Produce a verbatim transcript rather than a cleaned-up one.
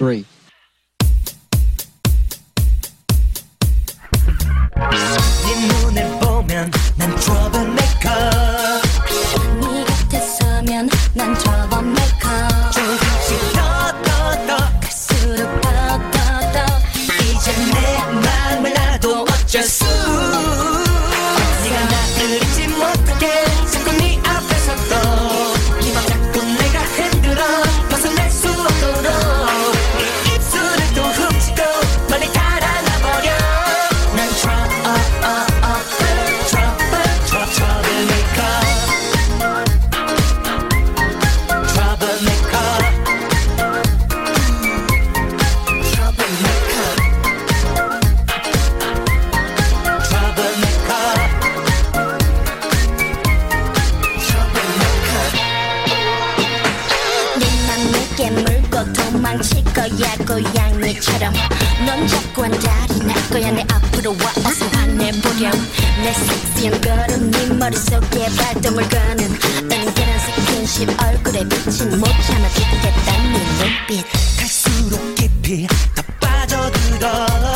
three. 네 눈을 보면 난 troublemaker. 네 곁에 서면 난 troublemaker. 조금씩 더더더 갈수록 더더더 이제 내 맘을 놔도 어쩔 수. 네가 나를 잊지 못하게 자꾸 네 앞에 서도 이맘 자꾸 내가 흔들어 벗어날 수 없도록 이 입술을 또 훔치고 멀리 달아나버려. 난 trouble, trouble, trouble, troublemaker. troublemaker. troublemaker. 네맘 내게 물고 도망칠 거야 고양이처럼. 넌 자꾸 한달이 날 거야. 내 앞으로 와 어서 화내보렴. 내 섹시한 걸음 네 머릿속에 발동을 거는 은근한 스킨십 얼굴에 비친 못 참아 죽겠다 네 눈빛. 갈수록 깊이 더 빠져들어.